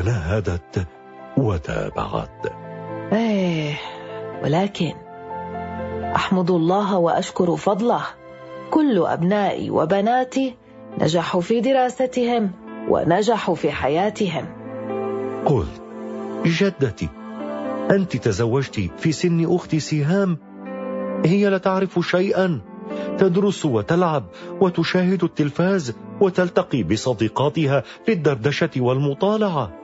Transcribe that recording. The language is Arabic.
تنهدت وتابعت: ولكن أحمد الله وأشكر فضله، كل أبنائي وبناتي نجحوا في دراستهم ونجحوا في حياتهم. قلت: جدتي، أنت تزوجت في سن أختي سهام، هي لا تعرف شيئا، تدرس وتلعب وتشاهد التلفاز وتلتقي بصديقاتها للدردشة والمطالعة.